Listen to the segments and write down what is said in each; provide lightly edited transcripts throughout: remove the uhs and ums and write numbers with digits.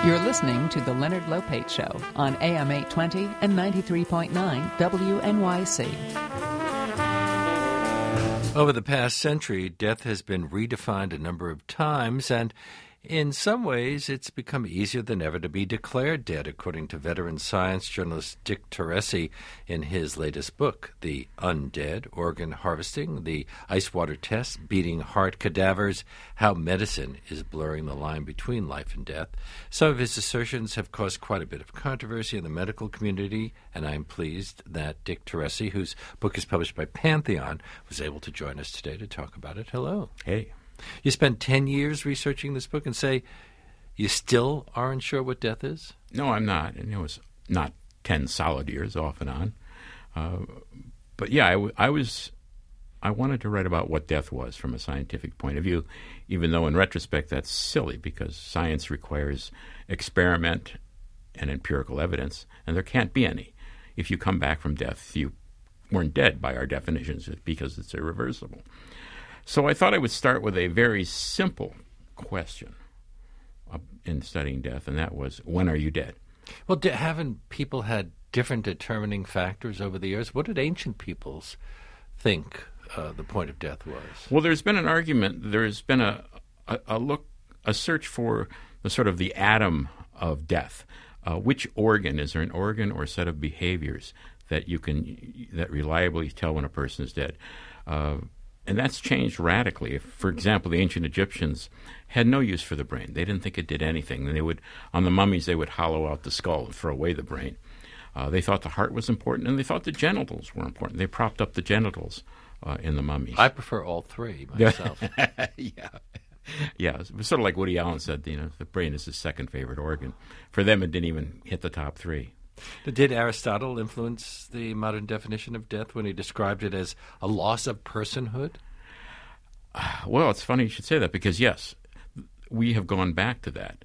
You're listening to The Leonard Lopate Show on AM 820 and 93.9 WNYC. Over the past century, death has been redefined a number of times, and in some ways it's become easier than ever to be declared dead, according to veteran science journalist Dick Teresi in his latest book, The Undead, Organ Harvesting, the Ice Water Test, Beating Heart Cadavers, How Medicine is Blurring the Line Between Life and Death. Some of his assertions have caused quite a bit of controversy in the medical community, and I'm pleased that Dick Teresi, whose book is published by Pantheon, was able to join us today to talk about it. Hello. Hey. You spent 10 years researching this book and say you still aren't sure what death is? No, I'm not. And it was not 10 solid years off and on. But yeah, I wanted to write about what death was from a scientific point of view, even though in retrospect that's silly because science requires experiment and empirical evidence, and there can't be any. If you come back from death, you weren't dead by our definitions because it's irreversible. So I thought I would start with a very simple question in studying death, and that was, when are you dead? Well, haven't people had different determining factors over the years? What did ancient peoples think the point of death was? Well, there's been an argument. There's been a search for the sort of the atom of death. Which organ, is there an organ or set of behaviors that reliably tell when a person is dead? And that's changed radically. For example, the ancient Egyptians had no use for the brain. They didn't think it did anything. And on the mummies, they would hollow out the skull and throw away the brain. They thought the heart was important, and they thought the genitals were important. They propped up the genitals in the mummies. I prefer all three myself. Yeah. It was sort of like Woody Allen said, the brain is his second favorite organ. For them, it didn't even hit the top three. Did Aristotle influence the modern definition of death when he described it as a loss of personhood? Well, it's funny you should say that because, yes, we have gone back to that.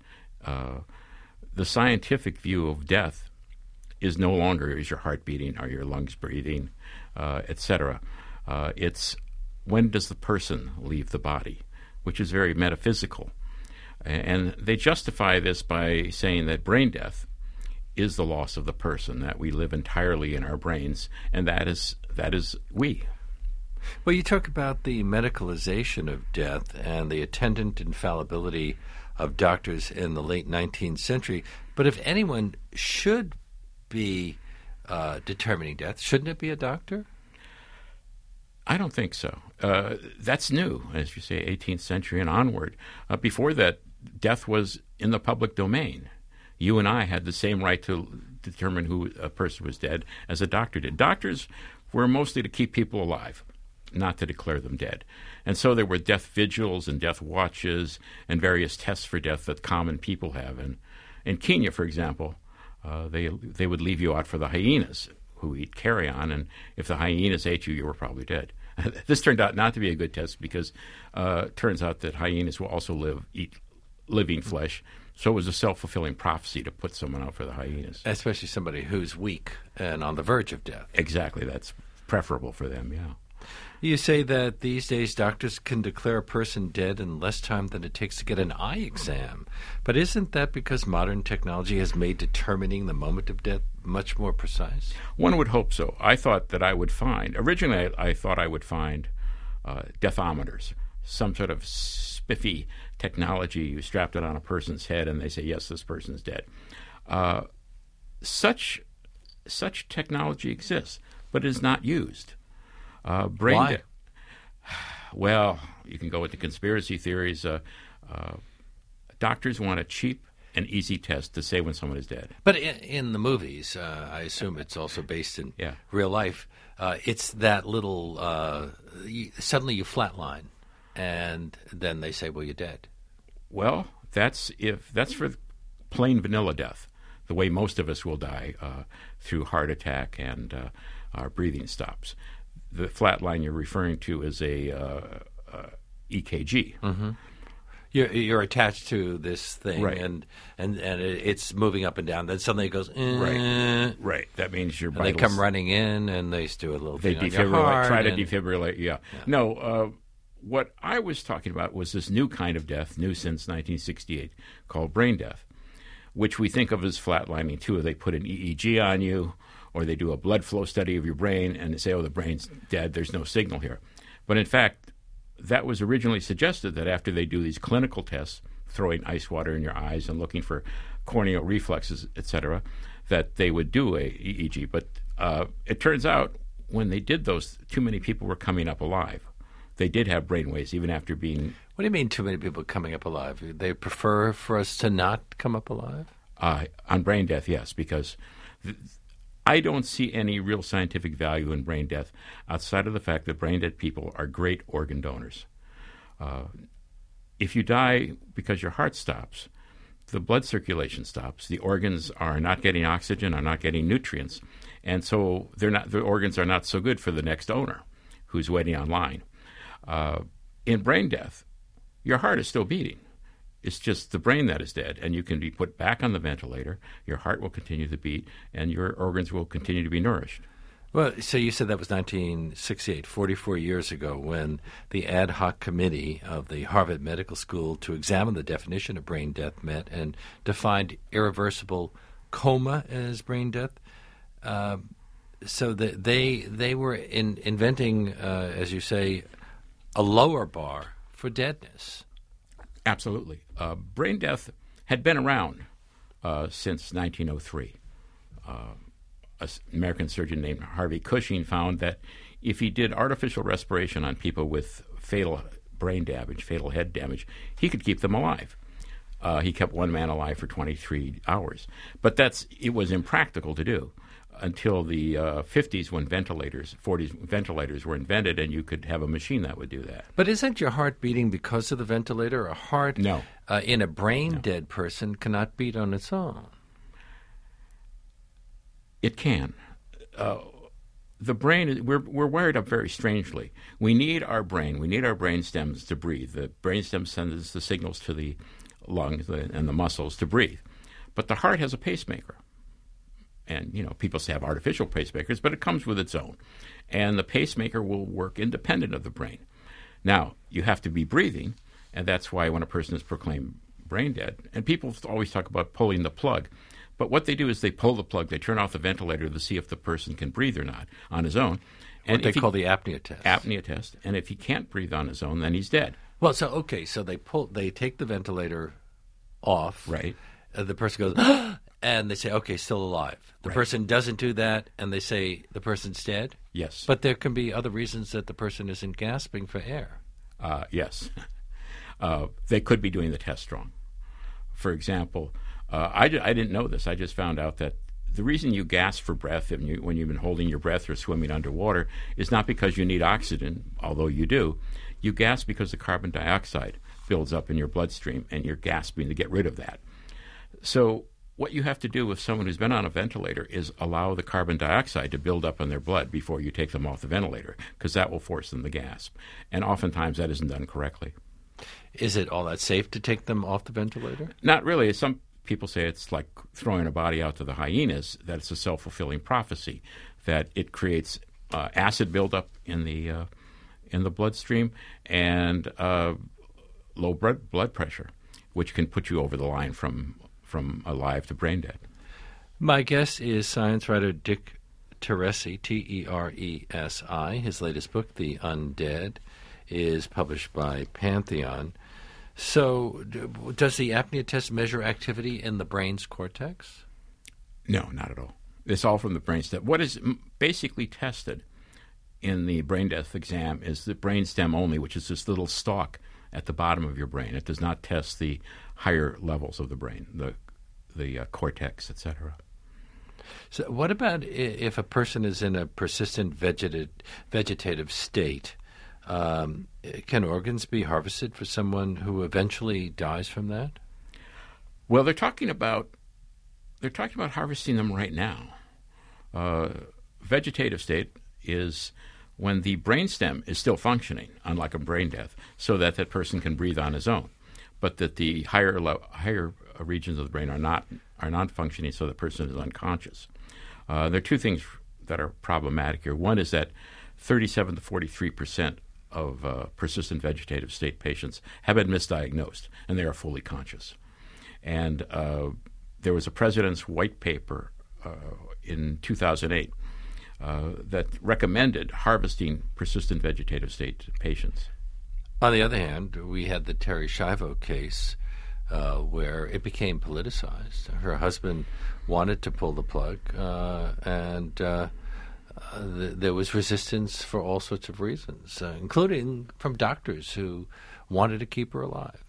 The scientific view of death is no longer is your heart beating, are your lungs breathing, etc. It's when does the person leave the body, which is very metaphysical. And they justify this by saying that brain death is the loss of the person, that we live entirely in our brains, and that is we. Well, you talk about the medicalization of death and the attendant infallibility of doctors in the late 19th century, but if anyone should be determining death, shouldn't it be a doctor? I don't think so. That's new, as you say, 18th century and onward. Before that, death was in the public domain. You and I had the same right to determine who a person was dead as a doctor did. Doctors were mostly to keep people alive, not to declare them dead. And so there were death vigils and death watches and various tests for death that common people have. And in Kenya, for example, they would leave you out for the hyenas who eat carrion, and if the hyenas ate you, you were probably dead. This turned out not to be a good test because it turns out that hyenas will also eat living flesh. So it was a self-fulfilling prophecy to put someone out for the hyenas. Especially somebody who's weak and on the verge of death. Exactly. That's preferable for them, yeah. You say that these days doctors can declare a person dead in less time than it takes to get an eye exam. But isn't that because modern technology has made determining the moment of death much more precise? One would hope so. Originally I thought I would find deathometers, some sort of spiffy technology. You strapped it on a person's head and they say, yes, this person's dead. Such technology exists, but is not used. Why? Well, you can go into conspiracy theories. Doctors want a cheap and easy test to say when someone is dead. But in the movies, I assume it's also based in real life, it's that little, suddenly you flatline, and then they say, well, you're dead. Well, that's for plain vanilla death, the way most of us will die through heart attack and our breathing stops. The flat line you're referring to is a EKG. Mm-hmm. You're attached to this thing, right. and it's moving up and down. Then suddenly it goes, Right. That means your vitals. They come running in, and they do a little thing on your heart. Try to defibrillate, yeah. No, what I was talking about was this new kind of death, new since 1968, called brain death, which we think of as flatlining too. They put an EEG on you, or they do a blood flow study of your brain and they say, oh, the brain's dead, there's no signal here. But in fact, that was originally suggested that after they do these clinical tests, throwing ice water in your eyes and looking for corneal reflexes, etc., that they would do a EEG. But it turns out when they did those, too many people were coming up alive. They did have brainwaves even after being... What do you mean too many people coming up alive? They prefer for us to not come up alive? On brain death, yes, because I don't see any real scientific value in brain death outside of the fact that brain dead people are great organ donors. If you die because your heart stops, the blood circulation stops, the organs are not getting oxygen, are not getting nutrients, and so the organs are not so good for the next owner who's waiting online. In brain death, your heart is still beating. It's just the brain that is dead, and you can be put back on the ventilator, your heart will continue to beat, and your organs will continue to be nourished. Well, so you said that was 1968, 44 years ago, when the ad hoc committee of the Harvard Medical School to examine the definition of brain death met and defined irreversible coma as brain death. So they were inventing, as you say, a lower bar for deadness. Absolutely. Brain death had been around since 1903. An American surgeon named Harvey Cushing found that if he did artificial respiration on people with fatal brain damage, fatal head damage, he could keep them alive. He kept one man alive for 23 hours. But it was impractical to do until the 50s when 40s ventilators were invented, and you could have a machine that would do that. But isn't your heart beating because of the ventilator? A heart in a brain-dead person cannot beat on its own. It can. The brain, we're wired up very strangely. We need our brain. We need our brain stems to breathe. The brain stem sends the signals to the lungs and the muscles to breathe. But the heart has a pacemaker. And, people say have artificial pacemakers, but it comes with its own. And the pacemaker will work independent of the brain. Now, you have to be breathing, and that's why when a person is proclaimed brain dead, and people always talk about pulling the plug, but what they do is they pull the plug, they turn off the ventilator to see if the person can breathe or not on his own. And what they call the apnea test. Apnea test. And if he can't breathe on his own, then he's dead. Well, so they take the ventilator off. Right. The person goes, and they say, okay, still alive. The Right. person doesn't do that, and they say the person's dead? Yes. But there can be other reasons that the person isn't gasping for air. Yes. They could be doing the test wrong. For example, I didn't know this. I just found out that the reason you gasp for breath when you've been holding your breath or swimming underwater is not because you need oxygen, although you do. You gasp because the carbon dioxide builds up in your bloodstream, and you're gasping to get rid of that. So what you have to do with someone who's been on a ventilator is allow the carbon dioxide to build up in their blood before you take them off the ventilator, because that will force them to gasp. And oftentimes that isn't done correctly. Is it all that safe to take them off the ventilator? Not really. Some people say it's like throwing a body out to the hyenas, that it's a self-fulfilling prophecy, that it creates acid buildup in the bloodstream and low blood pressure, which can put you over the line from alive to brain dead. My guest is science writer Dick Teresi, Teresi. His latest book, The Undead, is published by Pantheon. So does the apnea test measure activity in the brain's cortex? No, not at all. It's all from the brainstem. What is basically tested in the brain death exam is the brainstem only, which is this little stalk at the bottom of your brain. It does not test the higher levels of the brain, the cortex, etc. So what about if a person is in a persistent vegetative state? Can organs be harvested for someone who eventually dies from that? Well, they're talking about harvesting them right now. Vegetative state is when the brainstem is still functioning, unlike a brain death, so that that person can breathe on his own, but that the higher regions of the brain are not functioning, so the person is unconscious. There are two things that are problematic here. One is that 37 to 43% of persistent vegetative state patients have been misdiagnosed, and they are fully conscious. And there was a president's white paper in 2008 that recommended harvesting persistent vegetative state patients. On the other hand, we had the Terri Schiavo case where it became politicized. Her husband wanted to pull the plug, and there was resistance for all sorts of reasons, including from doctors who wanted to keep her alive.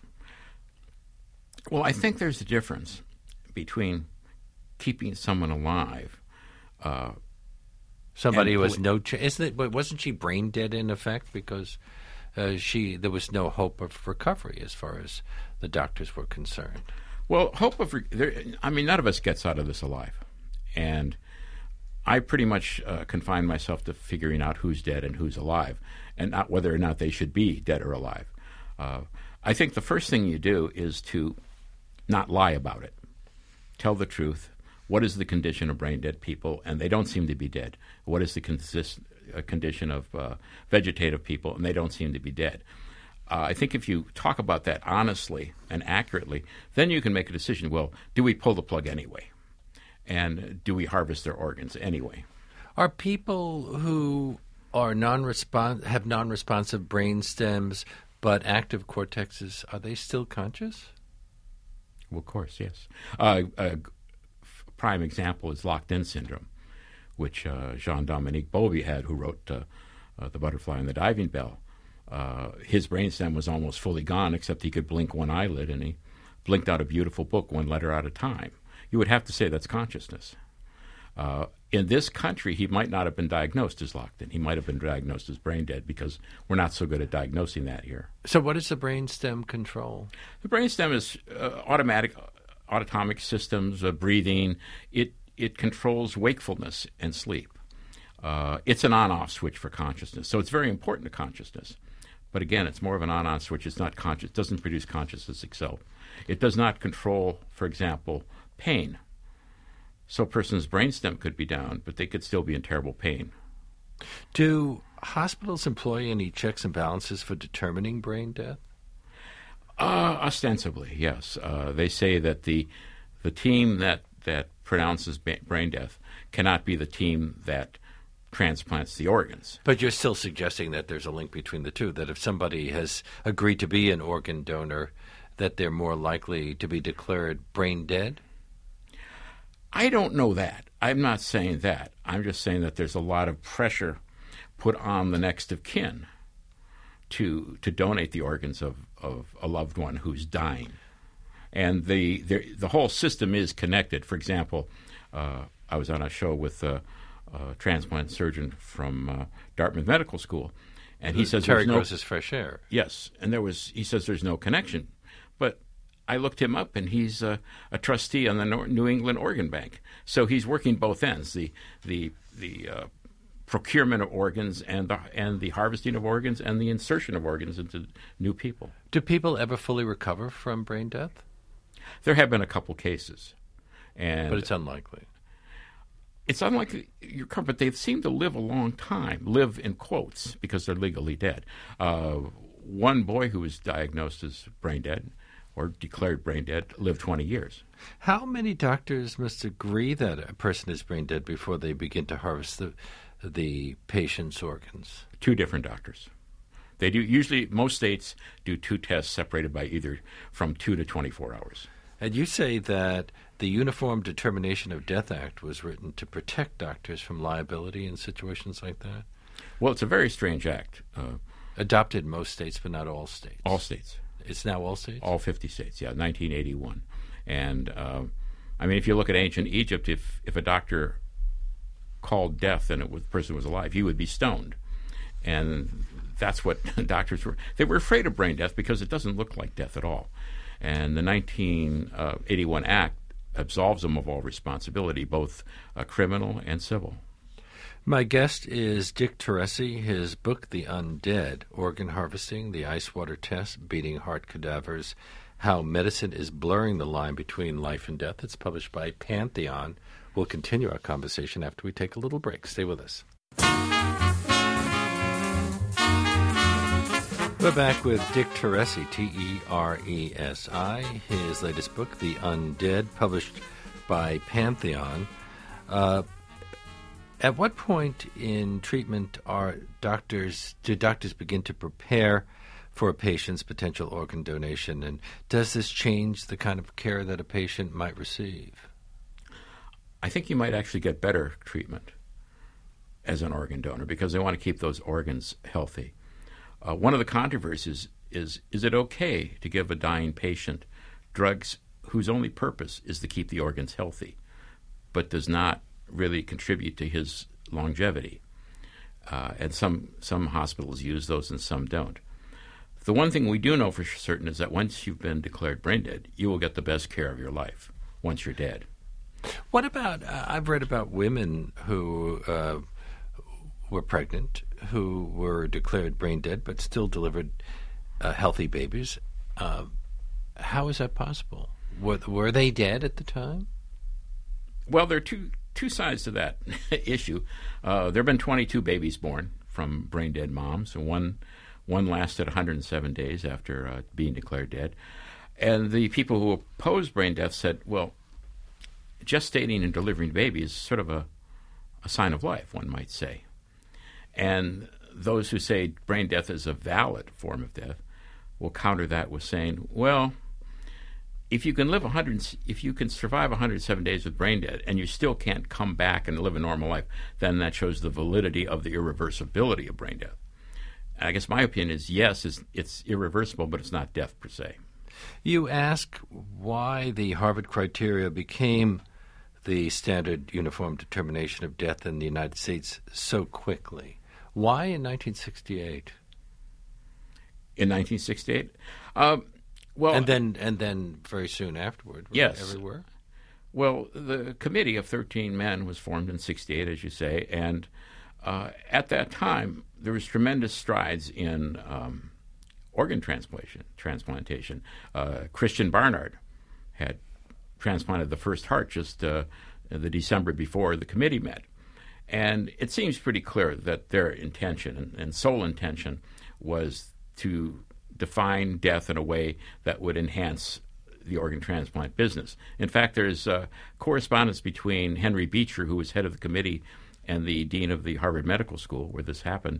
Well, I think there's a difference between keeping someone alive. Somebody who was wasn't she brain dead in effect because there was no hope of recovery as far as the doctors were concerned? Well, none of us gets out of this alive, and I pretty much confine myself to figuring out who's dead and who's alive, and not whether or not they should be dead or alive. I think the first thing you do is to not lie about it. Tell the truth. What is the condition of brain-dead people? And they don't seem to be dead. What is the condition of vegetative people? And they don't seem to be dead. I think if you talk about that honestly and accurately, then you can make a decision. Well, do we pull the plug anyway? And do we harvest their organs anyway? Are people who are have non-responsive brain stems but active cortexes, are they still conscious? Well, of course, yes. A prime example is locked-in syndrome, which Jean-Dominique Bowlby had, who wrote The Butterfly and the Diving Bell. His brainstem was almost fully gone, except he could blink one eyelid, and he blinked out a beautiful book one letter at a time. You would have to say that's consciousness. In this country, he might not have been diagnosed as locked-in. He might have been diagnosed as brain dead because we're not so good at diagnosing that here. So what does the brainstem control? The brainstem is autonomic systems, breathing. It controls wakefulness and sleep. It's an on-off switch for consciousness, so it's very important to consciousness. But again, it's more of an on-on switch. It's not conscious. It doesn't produce consciousness itself. It does not control, for example, pain. So a person's brainstem could be down, but they could still be in terrible pain. Do hospitals employ any checks and balances for determining brain death? Ostensibly, yes. They say that the team that pronounces brain death cannot be the team that transplants the organs. But you're still suggesting that there's a link between the two, that if somebody has agreed to be an organ donor, that they're more likely to be declared brain dead? I don't know that. I'm not saying that. I'm just saying that there's a lot of pressure put on the next of kin to donate the organs of a loved one who's dying. And the whole system is connected. For example, I was on a show with a transplant surgeon from Dartmouth Medical School, and he says Terry Gross's Fresh Air. Yes, and he says there's no connection. But I looked him up, and he's a trustee on the New England Organ Bank. So he's working both ends, the procurement of organs and the harvesting of organs and the insertion of organs into new people. Do people ever fully recover from brain death? There have been a couple cases. But it's unlikely. It's unlikely, but they seem to live a long time, live in quotes, because they're legally dead. One boy who was diagnosed as brain dead or declared brain dead lived 20 years. How many doctors must agree that a person is brain dead before they begin to harvest the patient's organs? 2 different doctors. They do. Usually, most states do 2 tests separated by either from 2 to 24 hours. And you say that the Uniform Determination of Death Act was written to protect doctors from liability in situations like that? Well, it's a very strange act. Adopted in most states, but not all states. All states. It's now all states? All 50 states, yeah, 1981. And, if you look at ancient Egypt, if a doctor called death and the person was alive, he would be stoned. And that's what doctors were. They were afraid of brain death because it doesn't look like death at all. And the 1981 Act absolves them of all responsibility, both criminal and civil. My guest is Dick Teresi. His book, The Undead, Organ Harvesting, the Ice Water Test, Beating Heart Cadavers, How Medicine is Blurring the Line Between Life and Death. It's published by Pantheon. We'll continue our conversation after we take a little break. Stay with us. We're back with Dick Teresi, Teresi. His latest book, The Undead, published by Pantheon. At what point in treatment do doctors begin to prepare for a patient's potential organ donation, and does this change the kind of care that a patient might receive? I think you might actually get better treatment as an organ donor because they want to keep those organs healthy. One of the controversies is it okay to give a dying patient drugs whose only purpose is to keep the organs healthy, but does not really contribute to his longevity? And some hospitals use those and some don't. The one thing we do know for certain is that once you've been declared brain dead, you will get the best care of your life once you're dead. What about, I've read about women who were pregnant, who were declared brain dead, but still delivered healthy babies. How is that possible? Were they dead at the time? Well, there are two sides to that issue. There have been 22 babies born from brain dead moms, and one lasted 107 days after being declared dead. And the people who opposed brain death said, well, gestating and delivering babies is sort of a sign of life, one might say. And those who say brain death is a valid form of death will counter that with saying, well, if you can survive 107 days with brain dead and you still can't come back and live a normal life, then that shows the validity of the irreversibility of brain death. I guess my opinion is yes, it's irreversible, but it's not death per se. You ask why the Harvard criteria became the standard uniform determination of death in the United States so quickly. Why in 1968? In 1968? Well, and then very soon afterward, yes, everywhere. Well, the committee of 13 men was formed in 68, as you say, and at that time there was tremendous strides in organ transplantation. Christian Barnard had transplanted the first heart just the December before the committee met, and it seems pretty clear that their intention and sole intention was to define death in a way that would enhance the organ transplant business. In fact, there's correspondence between Henry Beecher, who was head of the committee, and the dean of the Harvard Medical School, where this happened,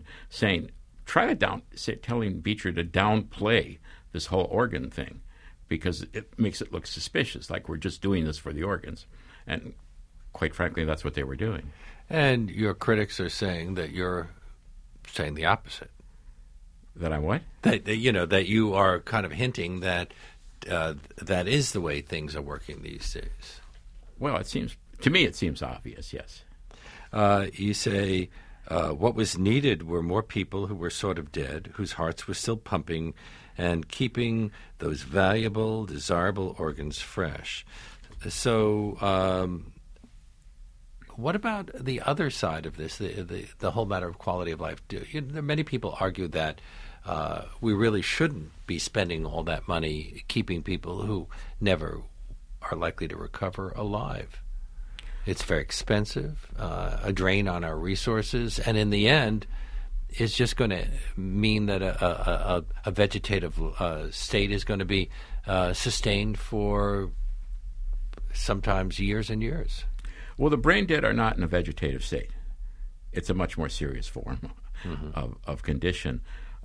telling Beecher to downplay this whole organ thing because it makes it look suspicious, like we're just doing this for the organs. And quite frankly, that's what they were doing. And your critics are saying that you're saying the opposite. That I'm what? That you are kind of hinting that that is the way things are working these days. Well, it seems obvious, yes. You say what was needed were more people who were sort of dead, whose hearts were still pumping, and keeping those valuable, desirable organs fresh. So what about the other side of this, the whole matter of quality of life? Many people argue that we really shouldn't be spending all that money keeping people who never are likely to recover alive. It's very expensive, a drain on our resources, and in the end, it's just going to mean that a vegetative state is going to be sustained for sometimes years and years. Well, the brain dead are not in a vegetative state. It's a much more serious form of condition.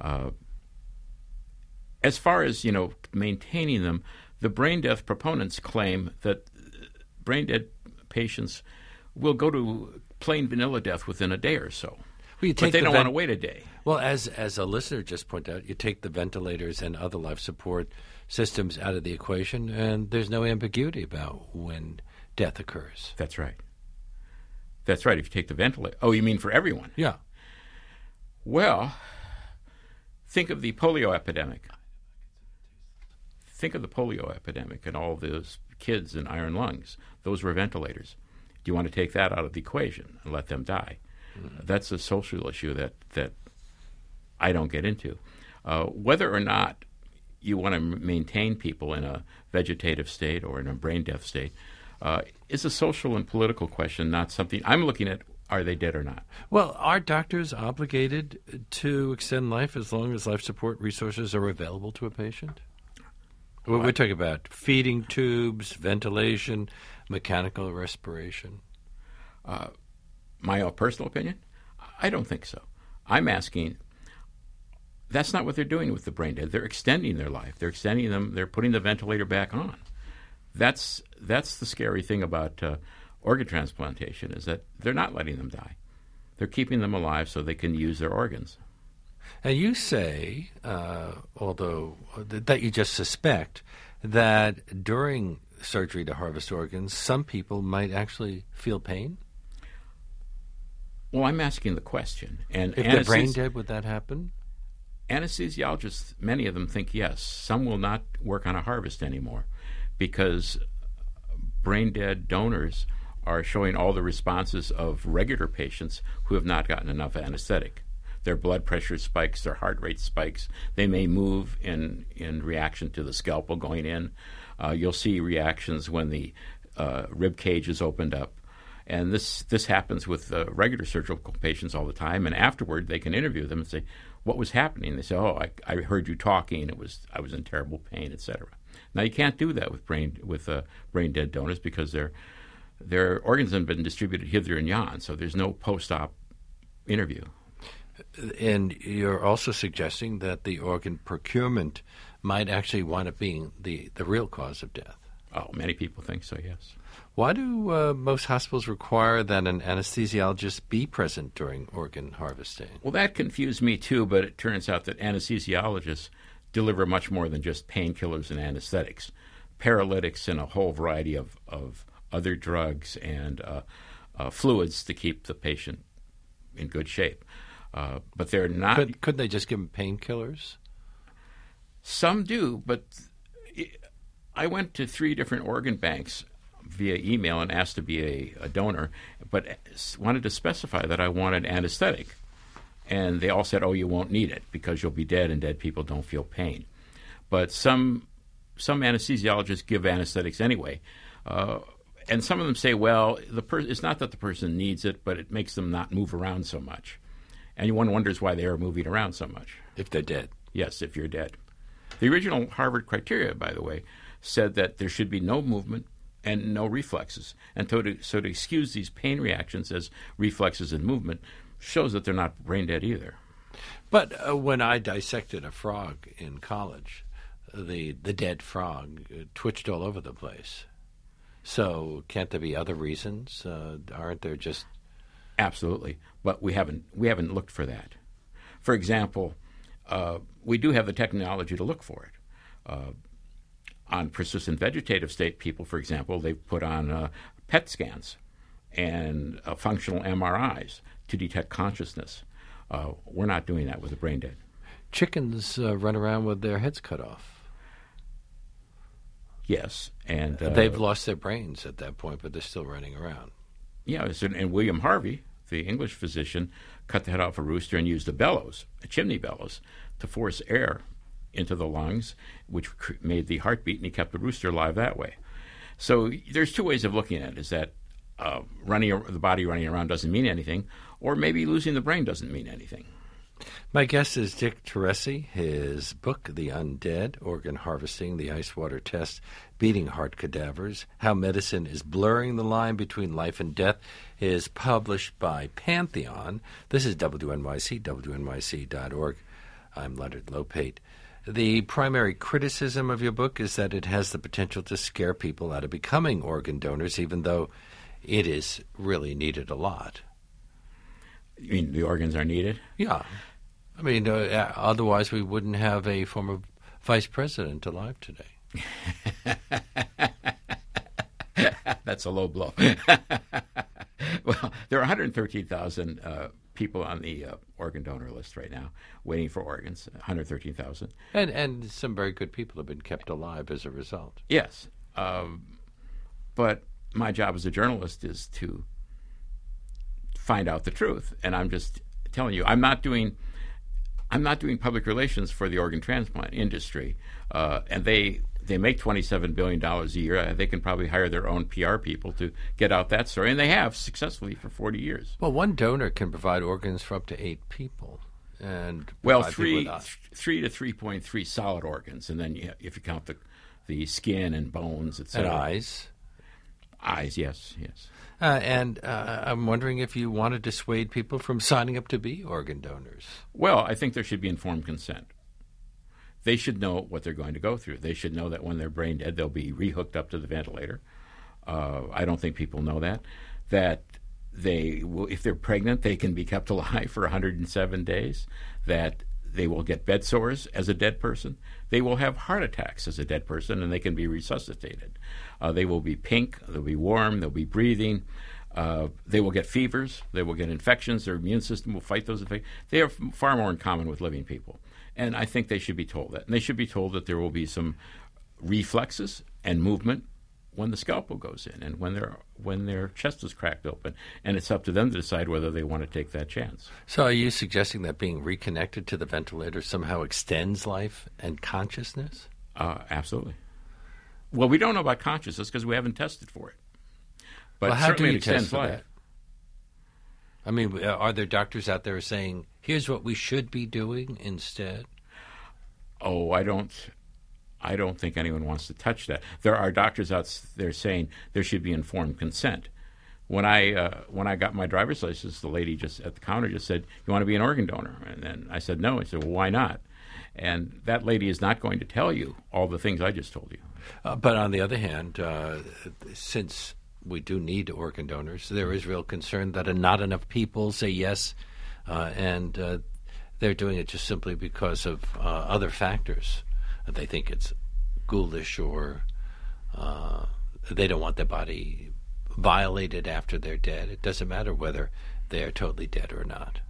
As far as maintaining them, the brain death proponents claim that brain dead patients will go to plain vanilla death within a day or so. But they don't want to wait a day. Well, as a listener just pointed out, you take the ventilators and other life support systems out of the equation, and there's no ambiguity about when death occurs. That's right. That's right. If you take the ventilator. Oh, you mean for everyone? Yeah. Well, think of the polio epidemic. Think of the polio epidemic and all those kids in iron lungs. Those were ventilators. Do you want to take that out of the equation and let them die? Mm-hmm. That's a social issue that I don't get into. Whether or not you want to maintain people in a vegetative state or in a brain death state is a social and political question, not something I'm looking at. Are they dead or not? Well, are doctors obligated to extend life as long as life support resources are available to a patient? Well, we're talking about feeding tubes, ventilation, mechanical respiration. My own personal opinion? I don't think so. I'm asking, that's not what they're doing with the brain dead. They're extending their life. They're extending them. They're putting the ventilator back on. That's the scary thing about organ transplantation, is that they're not letting them die. They're keeping them alive so they can use their organs. And you say, although that you just suspect, that during surgery to harvest organs, some people might actually feel pain? Well, I'm asking the question. And if they're brain dead, would that happen? Anesthesiologists, many of them think yes. Some will not work on a harvest anymore because brain dead donors are showing all the responses of regular patients who have not gotten enough anesthetic. Their blood pressure spikes, their heart rate spikes. They may move in reaction to the scalpel going in. You'll see reactions when the rib cage is opened up. And this happens with regular surgical patients all the time. And afterward, they can interview them and say, "What was happening?" They say, "Oh, I heard you talking. I was in terrible pain, etc." Now you can't do that with brain dead donors because their organs have been distributed hither and yon. So there's no post-op interview. And you're also suggesting that the organ procurement might actually wind up being the real cause of death. Oh, many people think so, yes. Why do most hospitals require that an anesthesiologist be present during organ harvesting? Well, that confused me too, but it turns out that anesthesiologists deliver much more than just painkillers and anesthetics. Paralytics and a whole variety of other drugs and fluids to keep the patient in good shape. But they're not... Couldn't they just give them painkillers? Some do, but I went to 3 different organ banks via email and asked to be a donor, but wanted to specify that I wanted anesthetic. And they all said, "Oh, you won't need it because you'll be dead and dead people don't feel pain." But some anesthesiologists give anesthetics anyway. And some of them say, well, it's not that the person needs it, but it makes them not move around so much. And one wonders why they are moving around so much. If they're dead. Yes, if you're dead. The original Harvard criteria, by the way, said that there should be no movement and no reflexes. And so to excuse these pain reactions as reflexes and movement shows that they're not brain dead either. But when I dissected a frog in college, the dead frog twitched all over the place. So can't there be other reasons? Aren't there just... Absolutely, but we haven't looked for that. For example, we do have the technology to look for it. On persistent vegetative state people, for example, they've put on PET scans and functional MRIs to detect consciousness. We're not doing that with the brain dead. Chickens run around with their heads cut off. Yes, and they've lost their brains at that point, but they're still running around. Yeah, and William Harvey, the English physician, cut the head off a rooster and used a chimney bellows, to force air into the lungs, which made the heartbeat, and he kept the rooster alive that way. So there's 2 ways of looking at it: is that the body running around doesn't mean anything, or maybe losing the brain doesn't mean anything. My guest is Dick Teresi. His book, The Undead, Organ Harvesting, the Ice Water Test, Beating Heart Cadavers, How Medicine is Blurring the Line Between Life and Death, is published by Pantheon. This is WNYC, WNYC.org. I'm Leonard Lopate. The primary criticism of your book is that it has the potential to scare people out of becoming organ donors, even though it is really needed a lot. You mean the organs are needed? Yeah. I mean, otherwise we wouldn't have a former vice president alive today. That's a low blow. Well, there are 113,000 people on the organ donor list right now waiting for organs, 113,000. And some very good people have been kept alive as a result. Yes. But my job as a journalist is to find out the truth. And I'm just telling you, I'm not doing public relations for the organ transplant industry. And they make $27 billion a year. They can probably hire their own PR people to get out that story. And they have successfully for 40 years. Well, one donor can provide organs for up to 8 people. And 3 to 3.3 solid organs. And then if you count the skin and bones, etc. And eyes. Eyes, yes. And I'm wondering if you want to dissuade people from signing up to be organ donors. Well, I think there should be informed consent. They should know what they're going to go through. They should know that when they're brain dead, they'll be rehooked up to the ventilator. I don't think people know that. That they will, if they're pregnant, they can be kept alive for 107 days. That they will get bed sores as a dead person. They will have heart attacks as a dead person, and they can be resuscitated. They will be pink. They'll be warm. They'll be breathing. They will get fevers. They will get infections. Their immune system will fight those infections. They are far more in common with living people. And I think they should be told that. And they should be told that there will be some reflexes and movement when the scalpel goes in and when their chest is cracked open. And it's up to them to decide whether they want to take that chance. So are you suggesting that being reconnected to the ventilator somehow extends life and consciousness? Absolutely. Well, we don't know about consciousness because we haven't tested for it. But well, how do certainly you it extends test for life. that? I mean, are there doctors out there saying, here's what we should be doing instead? Oh, I don't think anyone wants to touch that. There are doctors out there saying there should be informed consent. When I got my driver's license, the lady just at the counter just said, "You want to be an organ donor?" And then I said, "No." I said, "Well, why not?" And that lady is not going to tell you all the things I just told you. But on the other hand, since we do need organ donors, there is real concern that not enough people say yes, and they're doing it just simply because of other factors. They think it's ghoulish, or they don't want their body violated after they're dead. It doesn't matter whether they're totally dead or not.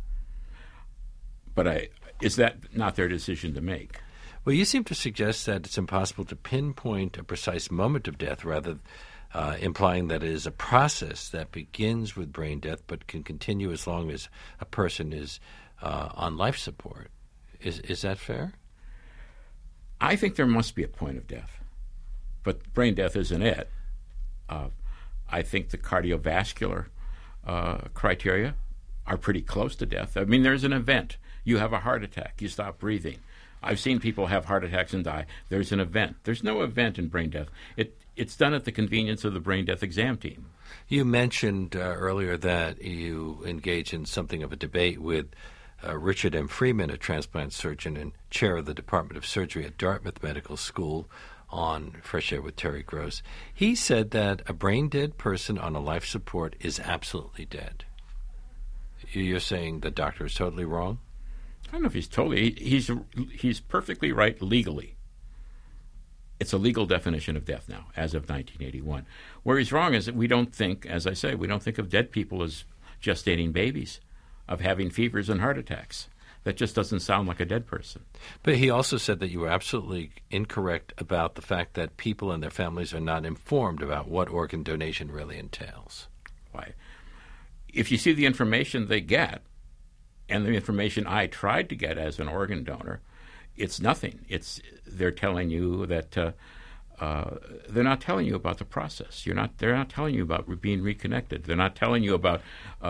But is that not their decision to make? Well, you seem to suggest that it's impossible to pinpoint a precise moment of death, rather implying that it is a process that begins with brain death but can continue as long as a person is on life support. Is that fair? I think there must be a point of death, but brain death isn't it. I think the cardiovascular criteria are pretty close to death. I mean, there's an event. You have a heart attack. You stop breathing. I've seen people have heart attacks and die. There's an event. There's no event in brain death. It's done at the convenience of the brain death exam team. You mentioned earlier that you engage in something of a debate with Richard M. Freeman, a transplant surgeon and chair of the Department of Surgery at Dartmouth Medical School, on Fresh Air with Terry Gross. He said that a brain-dead person on a life support is absolutely dead. You're saying the doctor is totally wrong? I don't know if he's totally. He's perfectly right legally. It's a legal definition of death now, as of 1981. Where he's wrong is that we don't think, as I say, we don't think of dead people as gestating babies, of having fevers and heart attacks. That just doesn't sound like a dead person. But he also said that you were absolutely incorrect about the fact that people and their families are not informed about what organ donation really entails. Why? If you see the information they get, and the information I tried to get as an organ donor, it's nothing. They're telling you that they're not telling you about the process. They're not telling you about being reconnected. They're not telling you about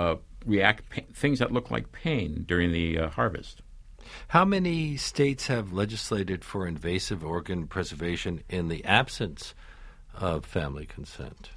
things that look like pain during the harvest. How many states have legislated for invasive organ preservation in the absence of family consent?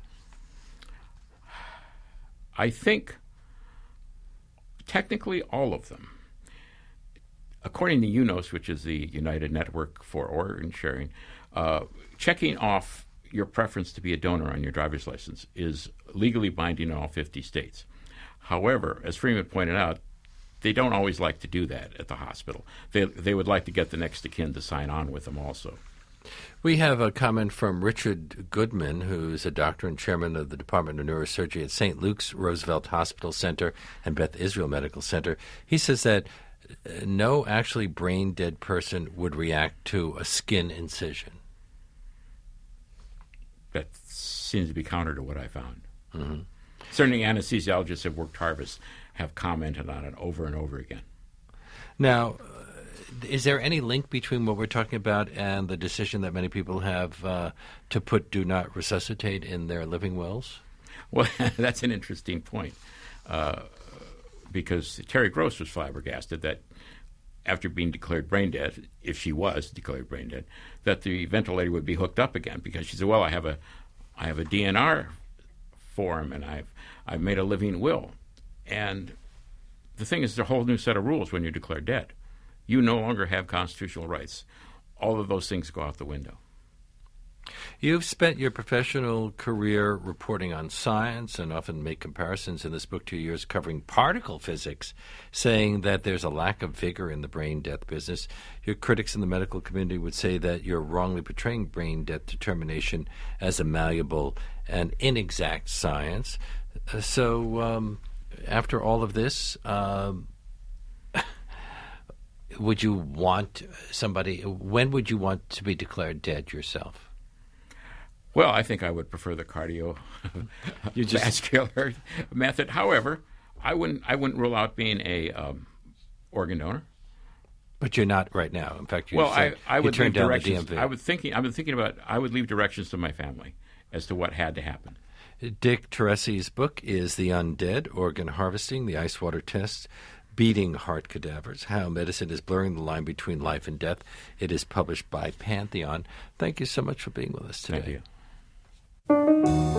I think technically all of them. According to UNOS, which is the United Network for Organ Sharing, checking off your preference to be a donor on your driver's license is legally binding in all 50 states. However, as Freeman pointed out, they don't always like to do that at the hospital. They would like to get the next of kin to sign on with them also. We have a comment from Richard Goodman, who's a doctor and chairman of the Department of Neurosurgery at St. Luke's Roosevelt Hospital Center and Beth Israel Medical Center. He says that no actually brain-dead person would react to a skin incision. That seems to be counter to what I found. Mm-hmm. Certainly anesthesiologists have worked harvest have commented on it over and over again. Now, is there any link between what we're talking about and the decision that many people have to put "do not resuscitate" in their living wills? Well, that's an interesting point, because Terry Gross was flabbergasted that after being declared brain dead, if she was declared brain dead, that the ventilator would be hooked up again, because she said, well, I have a DNR form, and I've made a living will. And the thing is, there's a whole new set of rules when you're declared dead. You no longer have constitutional rights. All of those things go out the window. You've spent your professional career reporting on science and often make comparisons in this book to years covering particle physics, saying that there's a lack of vigor in the brain death business. Your critics in the medical community would say that you're wrongly portraying brain death determination as a malleable and inexact science. So after all of this, would you want when would you want to be declared dead yourself? Well, I think I would prefer the cardiovascular method. However, I wouldn't rule out being a organ donor. But you're not right now. In fact, I would turn leave down the directions. DMV. I've been thinking about. I would leave directions to my family as to what had to happen. Dick Teresi's book is The Undead: Organ Harvesting, the Ice Water Test, Beating Heart Cadavers, How Medicine is Blurring the Line Between Life and Death. It is published by Pantheon. Thank you so much for being with us today. Thank you.